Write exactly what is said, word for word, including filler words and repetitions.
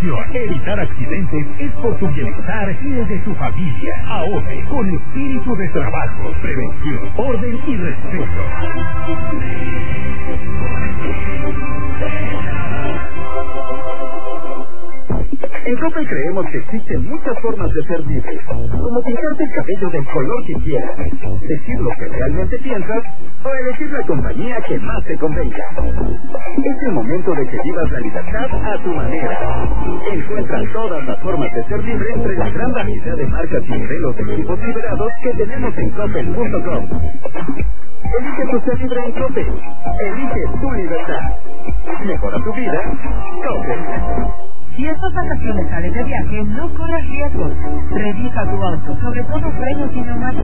prevención. Evitar accidentes es por tu bienestar y el de tu familia. Ahorre con espíritu de trabajo, prevención, orden y respeto. En Coppel creemos que existen muchas formas de ser libre, como pintarte el cabello del color que quieras, decir lo que realmente piensas o elegir la compañía que más te convenga. Es el momento de que vivas la libertad a tu manera. Encuentra todas las formas de ser libre entre la gran variedad de marcas y modelos de equipos liberados que tenemos en Coppel punto com. Elige tu ser libre en Coppel. Elige tu libertad. Mejora tu vida. Coppel. Si estas vacaciones sales de viaje, no corras riesgos. Revisa tu auto, sobre todo frenos y neumáticos.